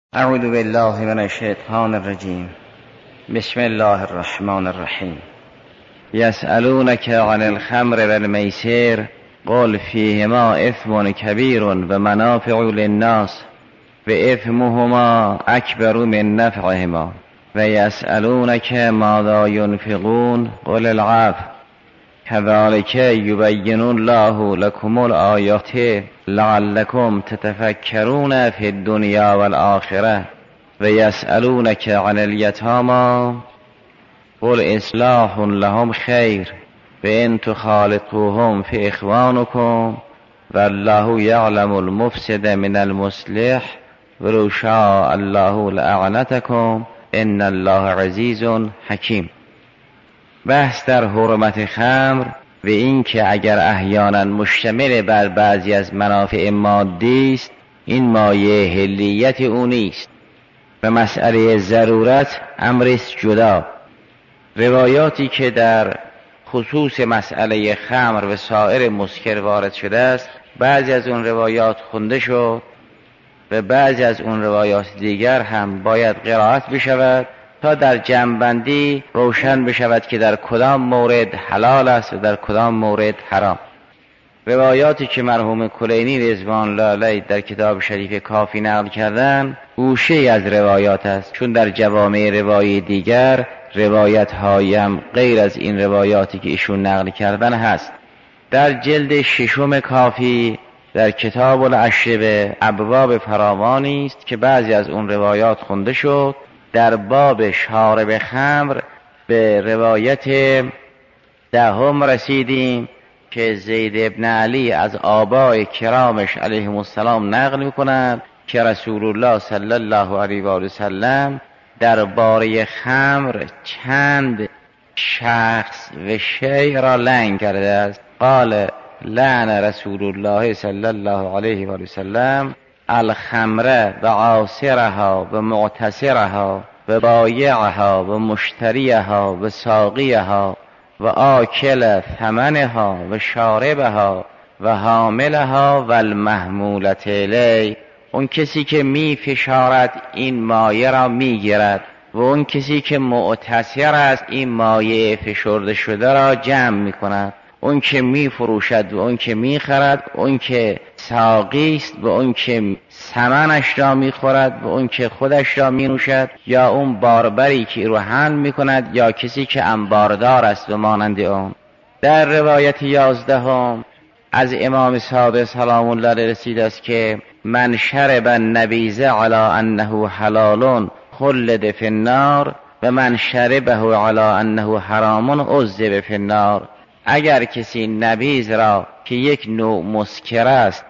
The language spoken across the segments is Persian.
اعوذ بالله من الشیطان الرجیم. بسم الله الرحمن الرحیم. یسألونک عن الخمر والمیسر قل فیهما اثم کبیر و منافع للناس و اثمهما اکبر من نفعهما و یسألونک ماذا ینفقون قل العفو كذلك يبين الله لكم الآيات لعلكم تتفكرون في الدنيا والآخرة ويسألونك عن اليتامى قل إصلاح لهم خير وإن تخالطوهم فإخوانكم والله يعلم المفسد من المصلح ولو شاء الله لأعنتكم إن الله عزيز حكيم. بحث در حرمت خمر و این که اگر احیانا مشتمل بر بعضی از منافع مادی است، این مایه حلیت او نیست و مسئله ضرورت امرست جدا. روایاتی که در خصوص مسئله خمر و سایر مسکر وارد شده است، بعضی از اون روایات خونده شد و بعضی از اون روایات دیگر هم باید قرائت بشود تا در جمع‌بندی روشن بشود که در کدام مورد حلال است و در کدام مورد حرام. روایاتی که مرحوم کلینی رضوان الله علیه در کتاب شریف کافی نقل کردن گوشه از روایات است، چون در جوامع روایی دیگر روایت هایم غیر از این روایاتی که ایشون نقل کردن هست. در جلد ششم کافی در کتاب الاشربه ابواب فراوانی است که بعضی از اون روایات خونده شد. در باب شارب خمر به روایت دهم رسیدیم که زید ابن علی از آبای کرامش علیهم السلام نقل می‌کند که رسول الله صلی الله علیه و آله وسلم در باره خمر چند شخص و شیء را لعن کرده است. قال لعن رسول الله صلی الله علیه و آله وسلم الخمر و عاصرها و معتصرها و بایعها و مشتریها و ساقیها و آکل ثمنها و شاربها و حاملها و المحمولة الیه. اون کسی که می فشارد این مایه را می گیرد و اون کسی که معتصر است این مایه فشرده شده را جمع می کند. اون که می فروشد و اون که می خرد، اون که ساقی است و اون که ثمنش را می خورد و اون که خودش را می نوشد، یا اون باربری که رو حمل می کند یا کسی که انباردار است و مانند اون. در روایت 11 از امام صادق سلام الله علیه رسید است که من شرب النبیذ علی انه حلال خلد فی النار و من شربه علی انه حرام عذب فی النار. اگر کسی نبیذ را که یک نوع مسکر است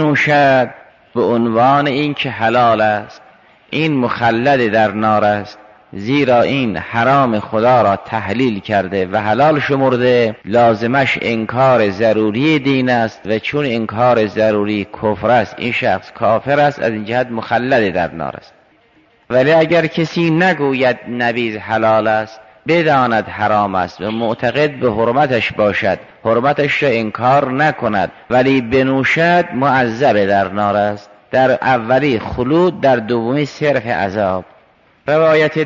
بنوشد به عنوان این که حلال است، این مخلد در نار است، زیرا این حرام خدا را تحلیل کرده و حلال شمرده، لازمش انکار ضروری دین است و چون انکار ضروری کفر است، این شخص کافر است، از این جهت مخلد در نار است. ولی اگر کسی نگوید نبیذ حلال است، بداند حرام است و معتقد به حرمتش باشد، حرمتش را انکار نکند ولی بنوشد، معذب در نار است. در اولی خلود، در دومی صرف عذاب. روایت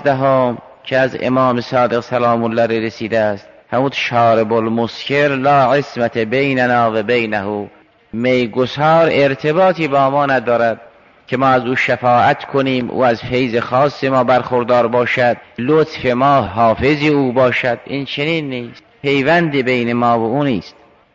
12 که از امام صادق سلام الله علیه رسیده است، همون شارب المسکر لا عصمت بیننا و بینه، میگسار ارتباطی با ما ندارد که ما از او شفاعت کنیم، او از فیض خاص ما برخوردار باشد، لطف ما حافظ او باشد. این چنین نیست، پیوندی بین ما و او نیست.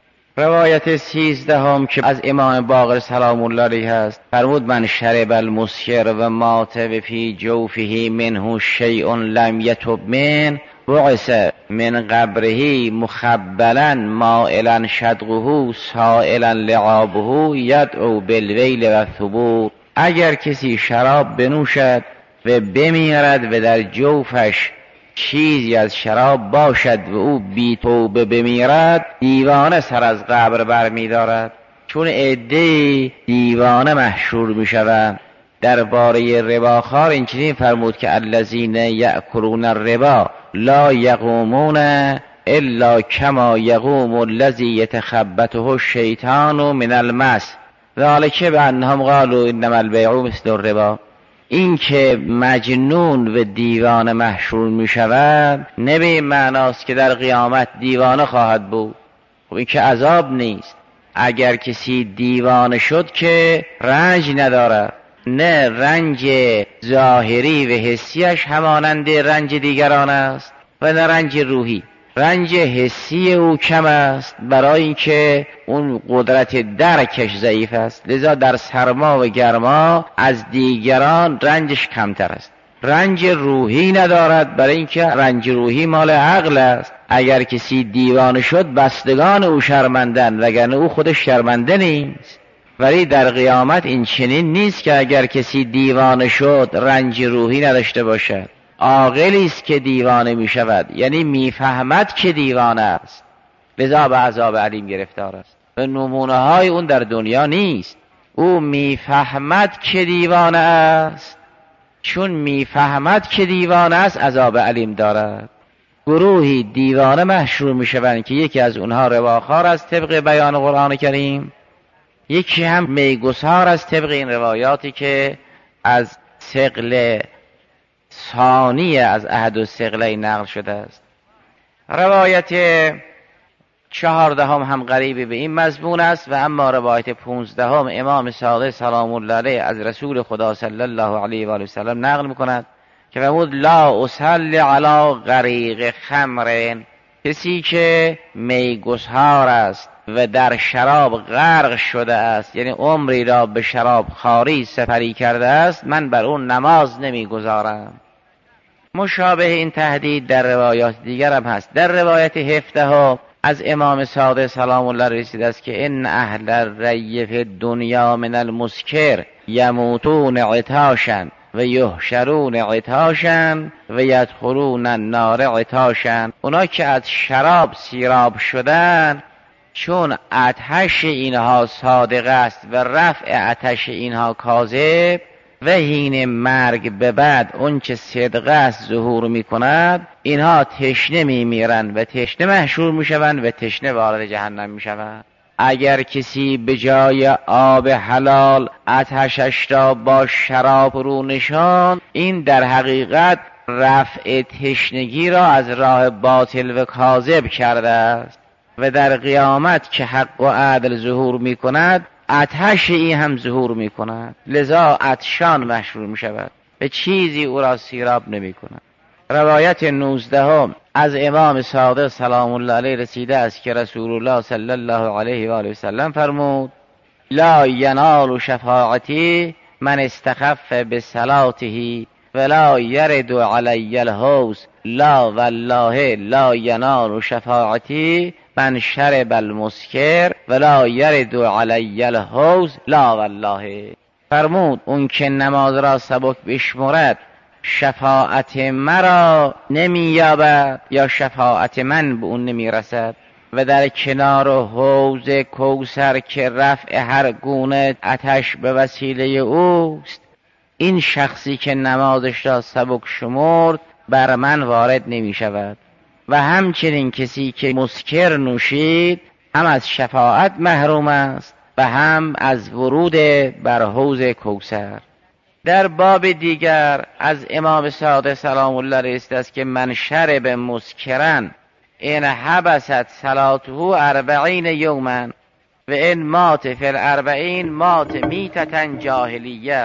روایت 13 که از امام باقر سلام الله علیه است، فرمود من شرب المسکر و مات و فی جوفه منه شیء لم یتب من بعث من قبره مخبلا مائلا شدقه سائلا لعابه یدعو بالویل و الثبور. اگر کسی شراب بنوشد و بمیرد و در جوفش چیزی از شراب باشد و او بی توبه بمیرد، دیوانه سر از قبر برمی دارد، چون عده دیوانه محشور می شوند. درباره رباخوار اینچنین فرمود که الذین یأکلون الربا لا یقومون الا کما یقوم الذی یتخبطه الشیطان من المس ذلک بانهم قالوا انما البیع مثل الربا. این که مجنون و دیوانه محشور می شود نه به این معناست که در قیامت دیوانه خواهد بود. خب این که عذاب نیست. اگر کسی دیوانه شد که رنج ندارد، نه رنج ظاهری و حسیش همانند رنج دیگران است و نه رنج روحی. رنج حسی او کم است برای اینکه اون قدرت درکش ضعیف است، لذا در سرما و گرما از دیگران رنجش کمتر است. رنج روحی ندارد برای اینکه رنج روحی مال عقل است. اگر کسی دیوانه شد بستگان او شرمندن، وگرنه او خودش شرمنده نیست. ولی در قیامت این چنین نیست که اگر کسی دیوانه شد رنج روحی نداشته باشد. عاقلی است که دیوانه می شود، یعنی میفهمد که دیوانه است، لذا به عذاب علیم گرفتار است. و نمونه های اون در دنیا نیست. او میفهمد که دیوانه است، چون میفهمد که دیوانه است عذاب علیم دارد. گروهی دیوانه محشور می شوند که یکی از اونها رواخوار است طبق بیان قرآن کریم، یکی هم میگسار است طبق این روایاتی که از ثقل ثانی از احد الثقلین نقل شده است. روایت 14 هم قریب به این مضمون است و اما روایت 15 امام صادق سلام الله علیه از رسول خدا صلی الله علیه و آله و سلم نقل میکند که فرمود لا اصلی علی غریق خمر، کسی که میگسار است و در شراب غرق شده است، یعنی عمری را به شراب خواری سپری کرده است، من بر اون نماز نمیگذارم. مشابه این تهدید در روایات دیگر هم هست. در روایت 17 از امام صادق سلام الله رسیده است که ان اهل الری فی الدنیا من المسکر یموتون عطاشا و یحشرون عطاشا و یدخلون النار عطاشا. اونا که از شراب سیراب شدن، چون آتش اینها صادق است و رفع آتش اینها کاذب و حین مرگ به بعد اون چه صدق است ظهور می کند، اینها تشنه می میرند و تشنه محشور می شوند و تشنه وارد جهنم می شوند. اگر کسی به جای آب حلال آتشش را با شراب رو نشان، این در حقیقت رفع تشنگی را از راه باطل و کاذب کرده است و در قیامت که حق و عدل ظهور می کند آتش این هم ظهور می کند، لذا عطشان محشور می شود و چیزی او را سیراب نمی کند. روایت 19 از امام صادق سلام الله علیه رسیده است که رسول الله صلی الله علیه و آله و سلم فرمود لا ینال شفاعتی من استخف بصلاته ولا یرد علی الحوض لا والله لا ینال شفاعتی من شرب المسکر ولا یرد علی الحوض لا والله. فرمود اون که نماز را سبک بشمرد شفاعت مرا نمییابد یا شفاعت من به اون نمیرسد. و در کنار حوض کوثر که رفع هر گونه آتش به وسیله اوست، این شخصی که نمازش را سبک شمرد بر من وارد نمی شود. و همچنین کسی که مسکر نوشید هم از شفاعت محروم است و هم از ورود بر حوض کوثر. در باب دیگر از امام صادق سلام الله رسیده است که من شرب مسکرن این حبست صلاته 40 یوما و این مات فی 40 مات میتة جاهلیه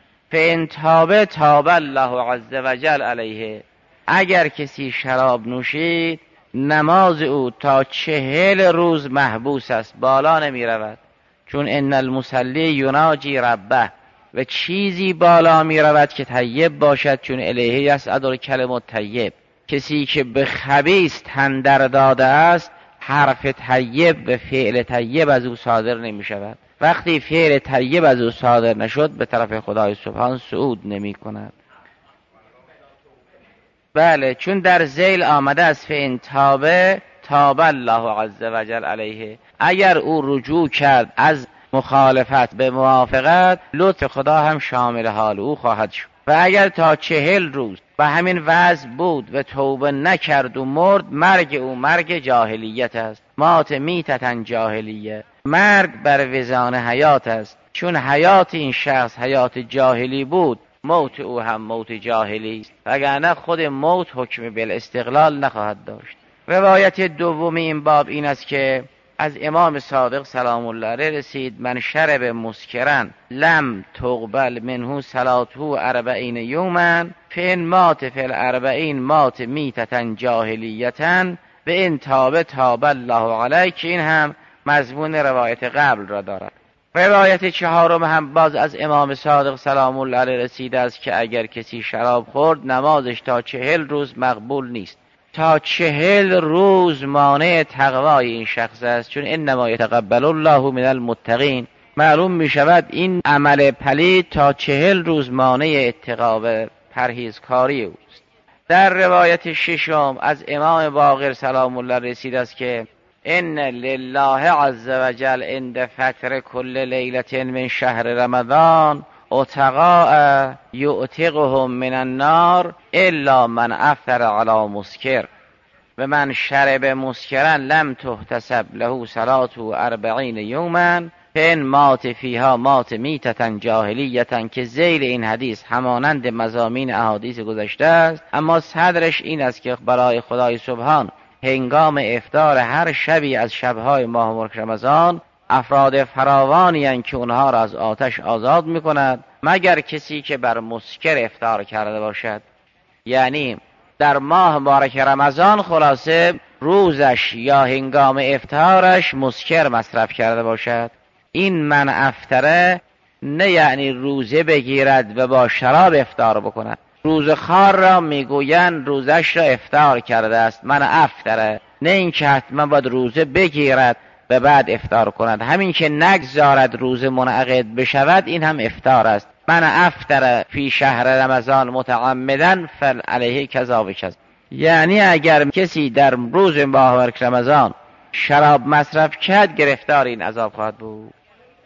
فان تاب تاب الله عز وجل علیه. اگر کسی شراب نوشید نماز او تا 40 روز محبوس است، بالا نمی رود، چون ان المصلی یناجی ربه و چیزی بالا می رود که طیب باشد، چون الیه یصعد الکلم الطیب. کسی که به خبیث تن در داده است حرف طیب و فعل طیب از او صادر نمی شود. وقتی فعل طیب از او صادر نشد به طرف خدای سبحان صعود نمی کند. بله، چون در ذیل آمده است فإن تاب تاب الله عز وجل علیه. اگر او رجوع کرد از مخالفت به موافقت، لطف خدا هم شامل حال او خواهد شد. و اگر تا 40 روز به همین وضع بود و توبه نکرد و مرد، مرگ او مرگ جاهلیت است، مات میتة جاهلیه، مرگ بر وزان حیات است. چون حیات این شخص حیات جاهلی بود موت او هم موت جاهلی است، وگرنه خود موت حکم بالاستقلال نخواهد داشت. روایت دوم این باب این است که از امام صادق سلام الله علیه رسید: من شرب مسکرا لم تقبل منه صلاته 40 یوما فان مات فی الاربعین مات میتة جاهلیة و ان تاب تاب الله علیه، که این هم مضمون روایت قبل را دارد. روایت چهارم هم باز از امام صادق سلام الله علیه رسیده است که اگر کسی شراب خورد نمازش تا 40 روز مقبول نیست. تا 40 روز مانع تقوای این شخص است، چون انما یتقبل الله من المتقین. معلوم می شود این عمل پلید تا 40 روز مانع اتقا و پرهیزکاری اوست. در روایت ششم از امام باقر سلام الله رسیده است که ان لله عز وجل عند فطر کل لیلة من شهر رمضان اتقاء یعتقهم من النار الا من افطر علی مسکر و من شرب مسکرا لم تحتسب له صلاته 40 یوما فان مات فیها مات میتة جاهلیة، که ذیل این حدیث همانند مضامین احادیث گذشته است، اما صدرش این است که برای خدای سبحان هنگام افطار هر شبی از شبهای ماه مبارک رمضان افراد فراوانی هستند که اونها را از آتش آزاد میکند، مگر کسی که بر مسکر افطار کرده باشد. یعنی در ماه مبارک رمضان خلاصه روزش یا هنگام افطارش مسکر مصرف کرده باشد. این من افطره نه یعنی روزه بگیرد و با شراب افطار بکند. روزخوار را میگویند روزش را افطار کرده است، من افطره، نه اینکه حتما باید روزه بگیرد و بعد افطار کند. همین که نگذارد روزه منعقد بشود این هم افطار است. من افطر فی شهر رمضان متعمدا فعلیه کذا و کذا. یعنی اگر کسی در روز ماه مبارک رمضان شراب مصرف کرد گرفتار این عذاب خواهد بود.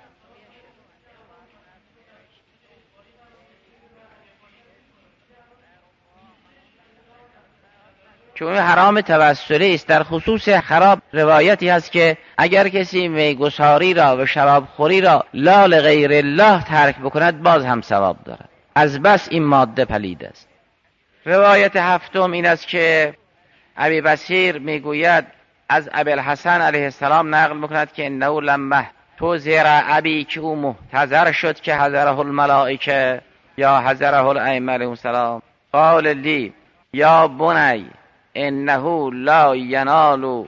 چون حرام توسلی است. در خصوص خراب روایتی هست که اگر کسی میگساری را و شراب خوری را لا لغیر الله ترک بکند باز هم ثواب دارد، از بس این ماده پلید است. روایت هفتم این است که ابی بصیر میگوید از ابی الحسن علیه السلام نقل میکند که انه لما توزر ابی، که او محتضر شد که حضره الملائکه یا حضره الائمه علیهم السلام، قال لی یا بنی انه لا ینال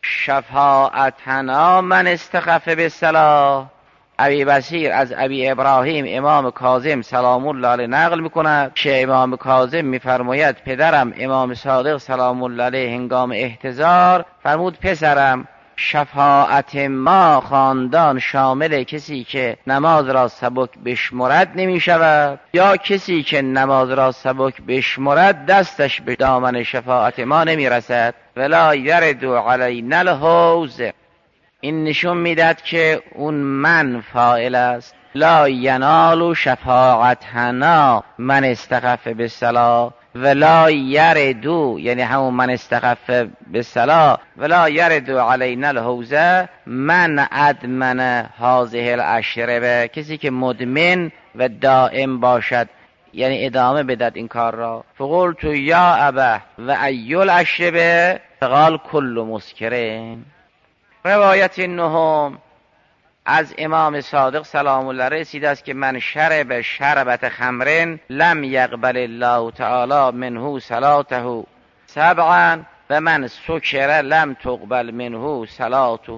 شفاعتنا من استخف بالصلاة. ابی بصیر از ابی ابراهیم امام کاظم سلام الله علیه نقل میکند که امام کاظم میفرماید پدرم امام صادق سلام الله علیه هنگام احتضار فرمود پسرم شفاعت ما خاندان شامل کسی که نماز را سبک بشمرد نمی شود یا کسی که نماز را سبک بشمرد دستش به دامن شفاعت ما نمی رسد. ولا یرد علینا الحوض. این نشون میداد که اون من فاعل است. لا ینال شفاعتنا من استخف بالصلاة ولا یردو، یعنی همون من استخف بالصلاة ولا یردو علینا الحوض من ادمن هذه الاشربه، کسی که مدمن و دائم باشد یعنی ادامه بدد این کار را. فقلت یا ابا و ای الاشربه فقال کل مسکرین. روایت نهم از امام صادق سلام الله رسیده است که من شرب شربت خمر لم یقبل الله تعالی منه صلاته 7 و من سکر لم تقبل منه صلاته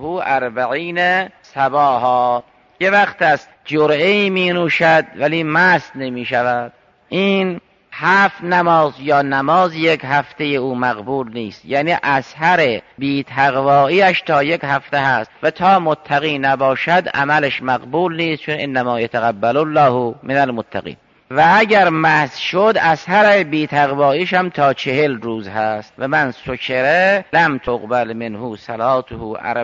40 صباحا. یه وقت است جرعه‌ای می نوشد ولی مست نمی شود. این 7 نماز یا نماز یک هفته او مقبول نیست، یعنی اثر بی تقواییش تا یک هفته هست و تا متقی نباشد عملش مقبول نیست، چون انما یتقبل الله من المتقین. و اگر مست شد اثر بی تقواییش هم تا 40 روز هست. و من سکره لم تقبل منه صلاته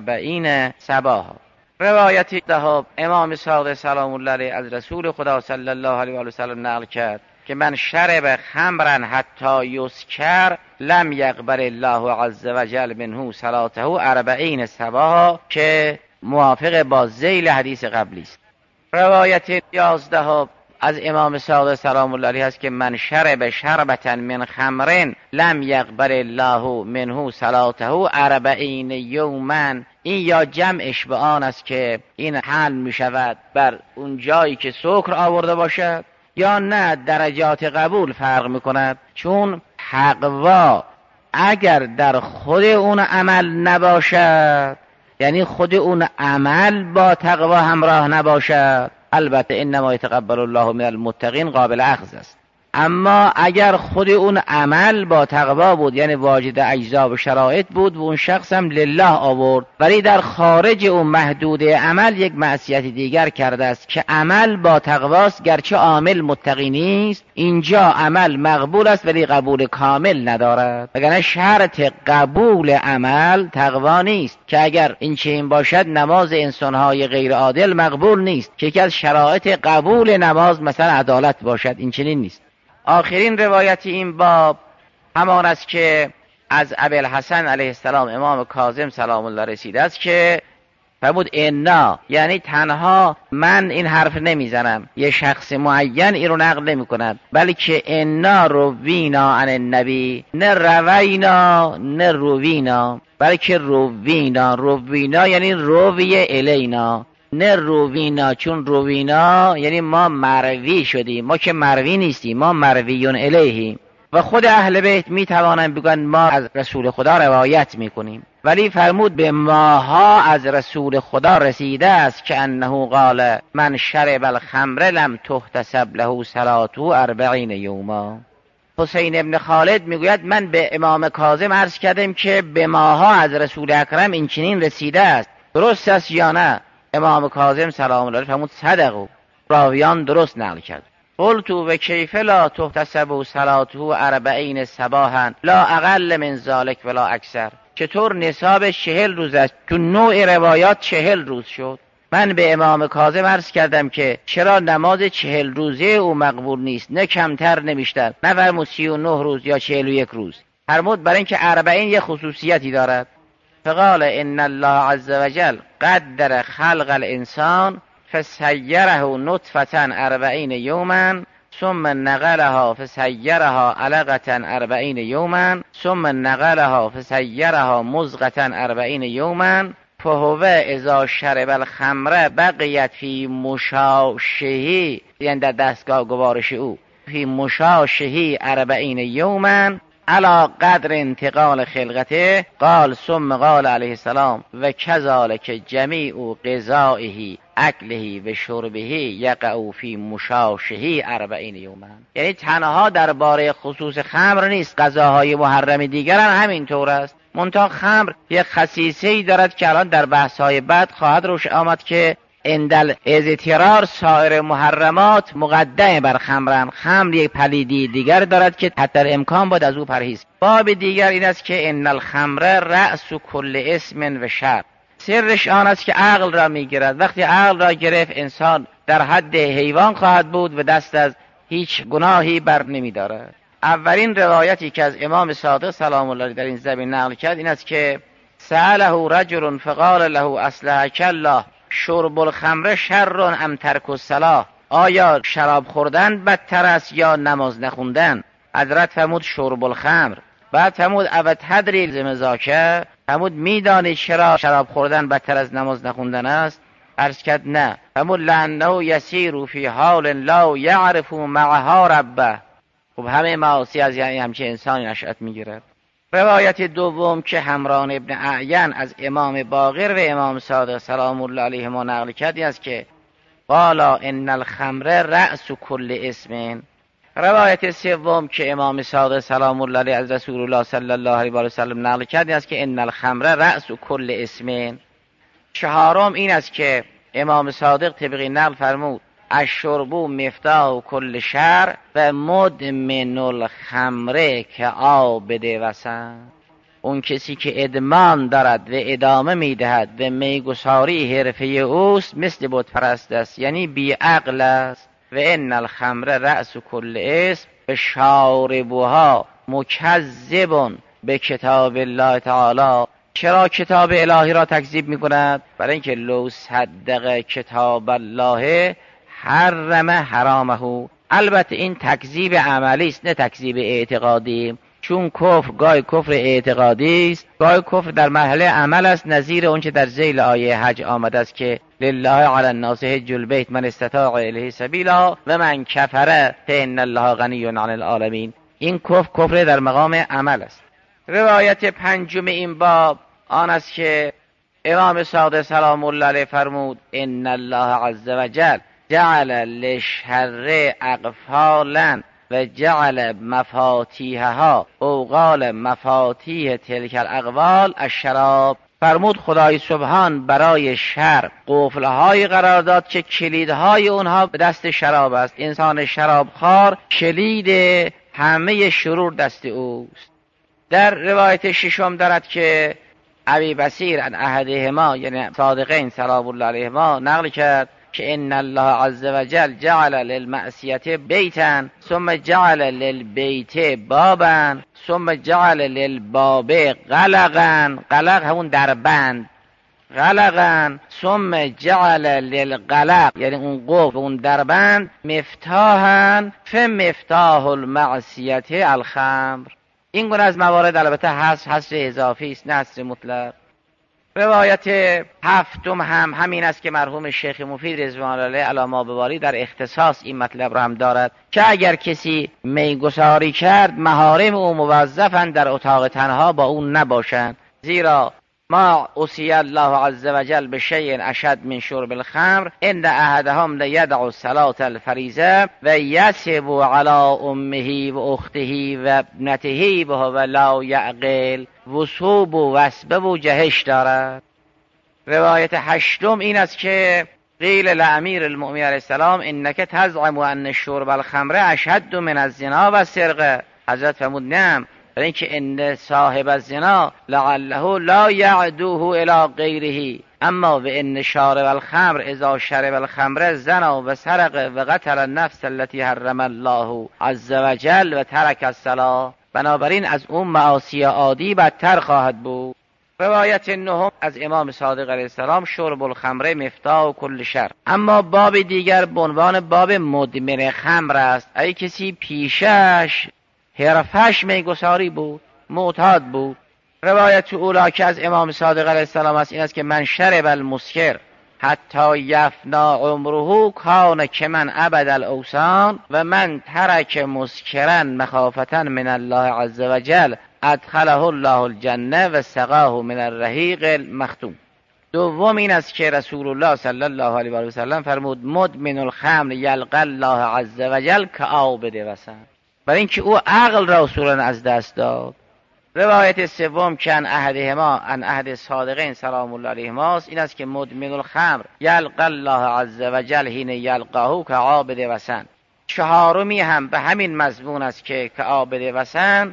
40 صباحا. روایت دهم امام صادق سلام الله علیه از رسول خدا صلی الله علیه و سلم نقل کرد که من شرب خمرا حتی یسکر لم یقبل الله عز وجل منه صلاته 40 صباحا، که موافق با ذیل حدیث قبلی است. روایت 11 از امام صادق سلام الله علیه هست که من شرب شربة من خمر لم یقبل الله منه صلاته 40 یوما. این یا جمعش به آن است که این حل می شود بر اون جایی که سکر آورده باشد، یا نه درجات قبول فرق می کند. چون تقوا اگر در خود اون عمل نباشد، یعنی خود اون عمل با تقوا همراه نباشد، البته انما یتقبل الله من المتقین قابل اخذ است. اما اگر خود اون عمل با تقوا بود، یعنی واجد اجزا و شرایط بود، و اون شخص هم لله آورد، ولی در خارج اون محدوده عمل یک معصیت دیگر کرده است که عمل با تقواست گرچه عامل متقی نیست، اینجا عمل مقبول است ولی قبول کامل ندارد. وگرنه شرط قبول عمل تقوا نیست، که اگر این چنین باشد نماز انسانهای غیر عادل مقبول نیست، که یکی از شرایط قبول نماز مثلا عدالت باشد. این چنین نیست. آخرین روایت این باب همان است که از ابوالحسن علیه السلام امام کاظم سلام الله رسیده است که فرمود انا، یعنی تنها من این حرف نمیزنم، یه شخص معین این رو نقل نمی کند، بلکه انا روینا عن النبی، نه روینا نه روینا، بلکه روینا یعنی روی الینا، نه روینا، چون روینا یعنی ما مروی شدیم، ما که مروی نیستیم، ما مرویون الیهیم. و خود اهل بیت می توانند بگن ما از رسول خدا روایت می کنیم، ولی فرمود به ماها از رسول خدا رسیده است که انه قال من شرب الخمر لم تحتسب له صلاته 40 یوما. حسین ابن خالد میگوید من به امام کاظم عرض کردم که به ماها از رسول اکرم این چنین رسیده است، درست است یا نه؟ امام کاظم سلام الله علیه فرمود صدقوا، راویان درست نقل کرد. قلت و کیف لا تحتسب صلاته 40 صباحا لا اقل من ذلك ولا اکثر، چطور نصاب 40 روز است؟ چون نوع روایات 40 روز شد. من به امام کاظم عرض کردم که چرا نماز 40 روزه او مقبول نیست، نه کمتر نه بیشتر، نه فرمود 39 روز یا 41 روز، فرمود برای اینکه 40 یه خصوصیتی دارد. فقال ان الله عز وجل قدر خلق الانسان فسیره نطفة 40 یوما ثم نقلها فسیرها علقة 40 یوما ثم نقلها فسیرها مضغة 40 یوما فهو اذا شرب الخمر بقیت فی مشاشه، یعنی در دستگاه گوارش او، فی مشاشه 40 یوما علا قدر انتقال خلقته. قال ثم قال علیه السلام و کذالک جمیع غذائه اکله و شربه یقع فی مشاشه 40 یوما. یعنی تنها درباره خصوص خمر نیست، غذاهای محرم دیگر هم همینطور است. منتها خمر یک خصیصه‌ای دارد که الان در بحث‌های بعد خواهد روش آمد که اندل اضطرار سایر محرمات مقدم بر خمرن. خمر یک پلیدی دیگر دارد که حتی امکان باید از او پرهیز. باب دیگر این است که ان الخمر رأس کل اسم و شر، سرش آن است که عقل را میگیرد. وقتی عقل را گرفت انسان در حد حیوان خواهد بود و دست از هیچ گناهی بر نمیدارد. اولین روایتی که از امام صادق سلام الله علیه در این زمین نقل کرد این است که سأله رجل فقال له اصلحک الله شرب الخمر شر ام ترک الصلاة، آیا شراب خوردن بدتر است یا نماز نخوندن؟ حضرت فرمود شرب الخمر. بعد فرمود او تدری لماذاک، فرمود میدانی چرا شراب خوردن بدتر از نماز نخوندن است؟ عرض کرد نه. فرمود لانه یسیر فی حال لا یعرف معها ربه. خب همه معاصی از یعنی همچه انسانی نشأت میگیرد. روایت دوم که همران ابن اعین از امام باقر و امام صادق سلام الله علیه ما نقل کرد است که قالا ان الخمر رأس کل اسم. روایت سوم که امام صادق سلام الله علیه از رسول الله صلی الله علیه و سلم نقل کرد است که ان الخمر رأس کل اسم. چهارم این است که امام صادق طبقی نقل فرمود الشرب مفتاح کل شر و مدمن الخمر که عابد وثن. اون کسی که ادمان دارد و ادامه میدهد و میگساری حرفه اوست مثل بت پرست است، یعنی بی عقل است. و ان الخمر رأس کل اسم و شاربها مکذب به کتاب الله تعالی. چرا کتاب الهی را تکذیب میکند؟ برای اینکه لو صدق کتاب الله حرم حرامه. البته این تکذیب عملی است نه تکذیب اعتقادی، چون کفر گاهی کفر اعتقادی است، گاهی کفر در مرحله عمل است، نظیر اونچه در ذیل آیه حج آمده است که لله علی الناس حج البیت من استطاع الیه سبیلا و من کفر فان الله غنی عن العالمین. این کفر در مقام عمل است. روایت پنجم این باب آن است که امام صادق سلام الله علیه فرمود ان الله عز وجل جعل للشر اقفالا و جعل مفاتیحها او قال مفاتیح تلک الاقوال الشراب. فرمود خدای سبحان برای شر قفل‌های قرار داد که کلیدهای اونها به دست شراب است. انسان شرابخوار کلید همه شرور دست اوست. در روایت ششم دارد که ابی بصیر عن احدهما یعنی صادقین سلام الله علیهما نقل کرد که ان الله عز وجل جعل للمعصیه بیتا ثم جعل للبیت بابا ثم جعل للباب غلقا، غلق همون دربند، غلقا ثم جعل للغلق یعنی اون قفل اون دربند مفتاحا فمفتاح المعصیه الخمر. این گونه از موارد البته حصر اضافی است نه حصر مطلق. روایت هفتم هم همین است که مرحوم شیخ مفید رضوان الله علیه علی ما بباری در اختصاص این مطلب را هم دارد که اگر کسی میگساری کرد محارم او موظفند در اتاق تنها با اون نباشند، زیرا ما عصی الله عز وجل بشیء اشد من شرب الخمر ان احدهم لیدع الصلاة الفریضه و یسب علی امه و اخته و ابنته وهو لا یعقل. وثوب و وسبه و جهش دارد. روایت هشتم این است که قیل لامیر المؤمنین علیه السلام انک تزعم ان شرب الخمر اشد من الزنا و السرقه. حضرت فرمود نعم، برای اینکه ان صاحب الزنا لعله لا یعدوه الی غیره اما و ان شارب الخمر اذا شرب الخمر زنا و سرق و قتل النفس التي حرم الله عز وجل و ترک الصلاة. بنابراین از اون معاصی عادی بدتر خواهد بود. روایت نهم از امام صادق علیه السلام شرب الخمر مفتاح کل شر. اما باب دیگر به عنوان باب مدمن خمر است. ای کسی پیشش حرفش میگساری بود، معتاد بود. روایت اولا که از امام صادق علیه السلام است این است که من شرب المسکر حتی یفنا عمره کان که من عبد الاوثان و من ترک مسکرا مخافتا من الله عز وجل ادخله الله الجنه و سقاه من الرحیق المختوم. دوم این است که رسول الله صلی الله علیه و سلم فرمود مدمن الخمر یلقى الله عز وجل کعابد وسن، برای اینکه او عقل را اصولا از دست داد. روایت سوم که عن احد صادقین سلام الله علیهما این است که مدمن الخمر یلقى الله عز وجل حین یلقاه کعابد وسن. چهارمی هم به همین مضمون است که کعابد وسن.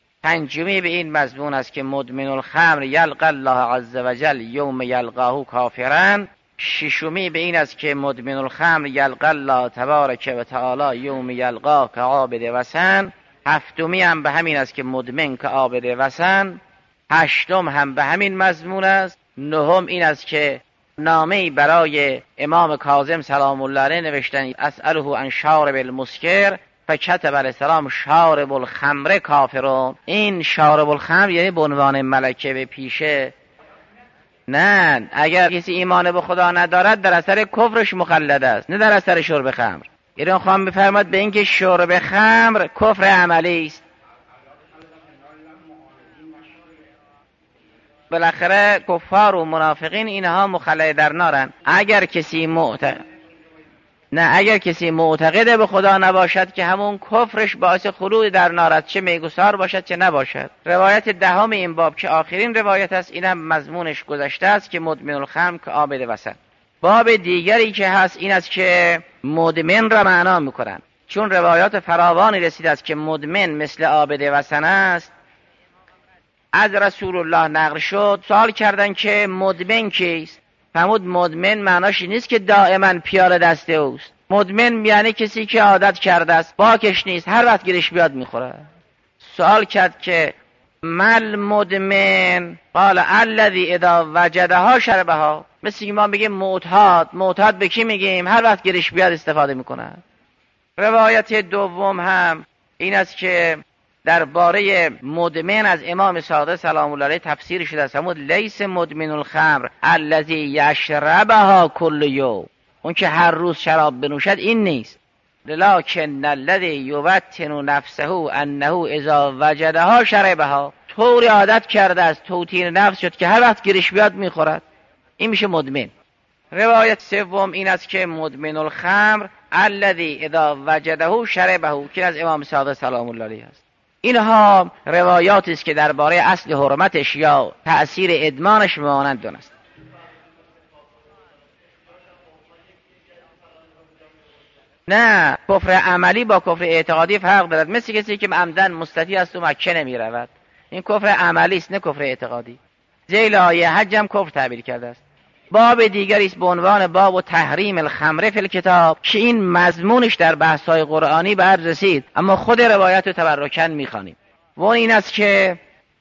پنجمی به این مضمون است که مدمن الخمر یلقى الله عز وجل یوم یلقاه کافرا. ششمی به این است که مدمن الخمر یلقى الله تبارک و تعالی یوم یلقاه کعابد وسن. هفتمی هم به همین است که مدمن کعابد وسن. هشتم هم به همین مضمون است. نهم این است که نامه‌ای برای امام کاظم سلام الله علیه نوشتن اسأله عن شارب المسکر فکتب علیه السلام شارب الخمر کافرون. این شارب الخمر یعنی به عنوان ملکه به پیشه. نه، اگر کسی ایمان به خدا ندارد در اثر کفرش مخلد است نه در اثر شرب خمر. ایران خواهم بفرماد به اینکه شرب خمر کفر عملی است. بالاخره کفار و منافقین اینها مخلد در نارن. اگر کسی معتقد به خدا نباشد که همون کفرش باعث خلود در نار است، چه میگسار باشد چه نباشد. روایت دهم این باب که آخرین روایت است اینم مضمونش گذشته است که مدمن الخمر کعابد وسن. باب دیگری که هست این است که مدمن را معنا میکنن، چون روایات فراوانی رسیده است که مدمن مثل عابد وسن است. از رسول الله نقل شد سوال کردن که مدمن کیست؟ فرمود مدمن معناش نیست که دائما پیاله دست اوست. مدمن یعنی کسی که عادت کرده است، باکش نیست، هر وقت گیرش بیاد میخوره. سوال کرد که مل مدمن؟ قال الذی اذا وجدها شربها. مثل ما بگیم معتاد به کی میگیم؟ هر وقت گیرش بیاد استفاده میکنن. روایت دوم هم این است که درباره مدمن از امام صادق سلام الله علیه تفسیر شده است. همون لیس مدمن الخمر الذی یشربها کل یوم، اون که هر روز شراب بنوشد این نیست. لکن الذی یوطن نفسه انه اذا وجدها شربها، طوری عادت کرده است، توطین نفس شد که هر وقت گیرش بیاد میخورد، این میشه مدمن. روایت سوم این است که مدمن الخمر الذی اذا وجده شربه، که از امام صادق سلام الله علیه است. اینها روایاتی است که درباره اصل حرمتش یا تأثیر ادمانش مانند دو است. نه، کفر عملی با کفر اعتقادی فرق دارد. مثل کسی که عمدن مستطیع است و مکه نمی رود، این کفر عملی است نه کفر اعتقادی. ذیل آیه حج هم کفر تعبیر کرده است. باب دیگری است به عنوان باب تحریم الخمر فی الکتاب که این مضمونش در بحث‌های قرآنی به عرض رسید، اما خود روایت رو تبرکاً می‌خوانیم. و این است که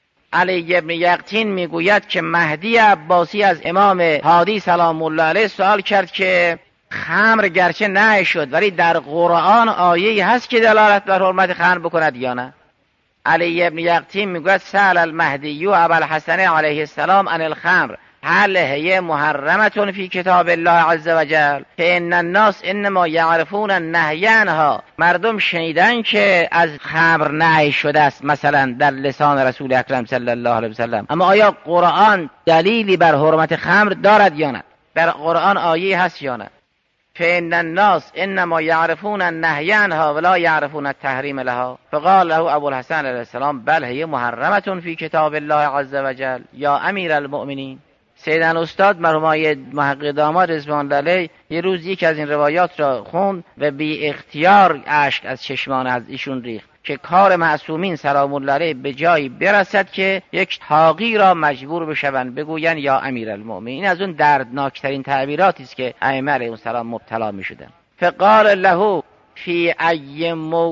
علی ابن یقطین میگوید که مهدی عباسی از امام هادی سلام الله علیه سوال کرد که خمر گرچه نهی شد ولی در قرآن آیه‌ای هست که دلالت بر حرمت خمر بکند یا نه؟ علی ابن یقطین میگوید سأل المهدی ابا الحسن علیه السلام عن الخمر هل هي محرمة في کتاب الله عز وجل فإن الناس انما يعرفون النهي عنها. مردم شنیدن که از خمر نهی شده است مثلا در لسان رسول اکرم صلی الله علیه وسلم، اما آیا قرآن دلیلی بر حرمت خمر دارد یا نه؟ در قرآن آیه هست یا نه؟ فإن الناس انما يعرفون النهي عنها ولا يعرفون التحریم لها. فقال له ابو الحسن علیه السلام بل هي محرمة في کتاب الله عز وجل یا امیر المؤمنین. سیدن استاد مرحوم محقق داماد رضوان الله علیه یه روز یک از این روایات را خوند و بی اختیار اشک از چشمان از ایشون ریخت که کار معصومین سلام الله علیه به جایی برسد که یک تاقی را مجبور بشوند بگویند یا امیر المؤمنین. از اون دردناکترین تعبیراتی است که ائمه علیهم السلام مبتلا میشدن. فقال له فی ای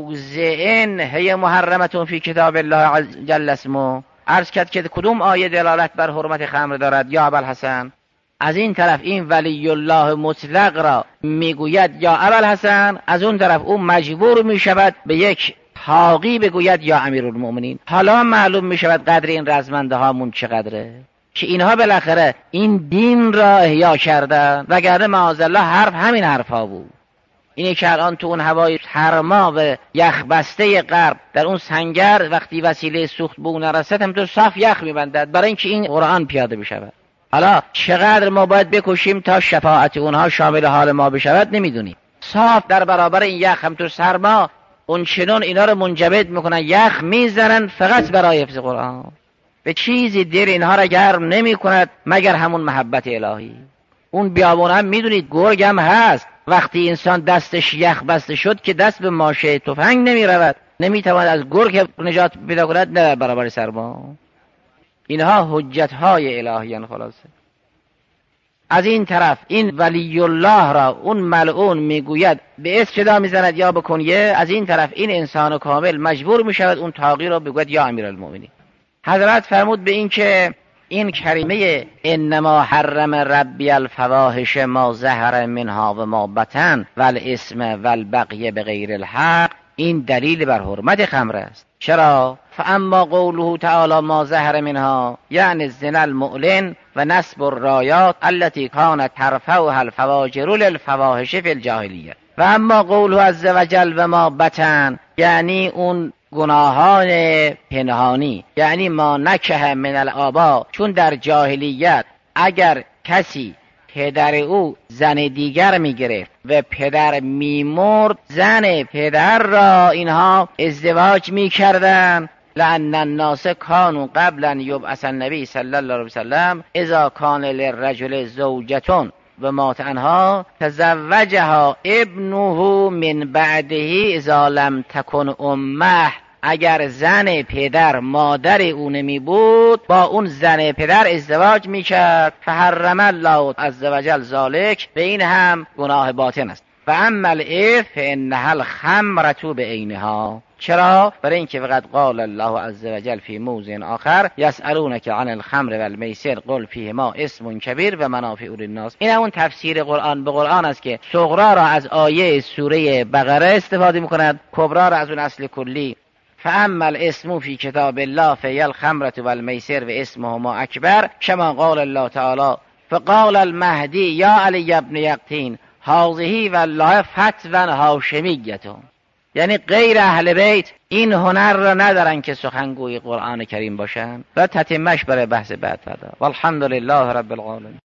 موضع هی محرمة فی کتاب الله جل اسمه. عرض کرد که کدوم آیه دلالت بر حرمت خمر دارد یا ابوالحسن؟ از این طرف این ولی الله مطلق را میگوید یا ابوالحسن، از اون طرف اون مجبور میشود به یک تاقی بگوید یا امیرالمؤمنین. حالا معلوم میشود قدر این رزمنده هامون چقدره که اینها بالاخره این دین را احیا کردن، وگرنه معاذالله حرف همین حرفا بود. اینه که الان تو اون هوای سرما و یخ بسته غرب در اون سنگر وقتی وسیله سوخت به اون نرسد همینطور صاف یخ میبندد برای اینکه این قرآن پیاده بشود. حالا چقدر ما باید بکشیم تا شفاعت اونها شامل حال ما بشود نمیدونیم. صاف در برابر این یخ همینطور سرما اون چنون اینا رو منجمد میکنن، یخ میزنن فقط برای حفظ قرآن. به چیزی دل اینها را گرم نمی کند مگر همون محبت الهی. اون بیابون هم میدونید گرگ هم هست، وقتی انسان دستش یخ بسته شد که دست به ماشه تفنگ نمی رود، نمی تواند از گرگ نجات پیدا کند نه برابر سرما. اینها حجت های الهیان. خلاصه از این طرف این ولی الله را اون ملعون میگوید به اسم صدا میزند یا به کنیه، از این طرف این انسان کامل مجبور میشود اون تاقی را بگوید یا امیرالمؤمنین. حضرت فرمود به این که این کریمه انما حرم ربی الفواحش ما ظهر منها و ما بطن والاسم والبغی بغیر الحق، این دلیل بر حرمت خمر است. چرا؟ فاما قوله تعالی ما ظهر منها یعنی الزنا المعلن و نصب الرایات التي كانت ترفعها الفواجر للفواحش فی الجاهلیه، و اما قوله عز وجل و ما بطن یعنی اون گناهان پنهانی، یعنی ما نکه من الآبا. چون در جاهلیت اگر کسی پدر او زن دیگر میگرفت و پدر میمرد، زن پدر را اینها ازدواج میکردن. لأن الناس كانوا قبل ان يبعث النبي صلی الله علیه وسلم اذا كان للرجل زوجة و مات عنها تزوجها ابنه من بعده اذا لم تكن امه. اگر زن پدر مادر او نمی بود با اون زن پدر ازدواج میکرد. فحرم الله عز وجل ذلک، به این هم گناه باطن است. و اما الاثم فانها الخمرة بعینها. چرا؟ برای اینکه فقط قال الله عز وجل فی موضع آخر یسألونک عن الخمر والمیسر قل فیهما اسم کبیر و منافع للناس. این همون تفسیر قرآن به قرآن است که صغرا را از آیه سوره بقره استفاده میکند، کبرا را از اون اصل کلی فاما الاسم فی کتاب الله فهی الخمرة والمیسر و اسمهما اکبر کما قال الله تعالی فقال المهدی یا علی ابن یقطین هذه والله فتوی هاشمیة. یعنی غیر اهل بیت این هنر را ندارن که سخنگوی قرآن کریم باشن. و تتمش برای بحث بعد فردا. والحمد لله رب العالمین.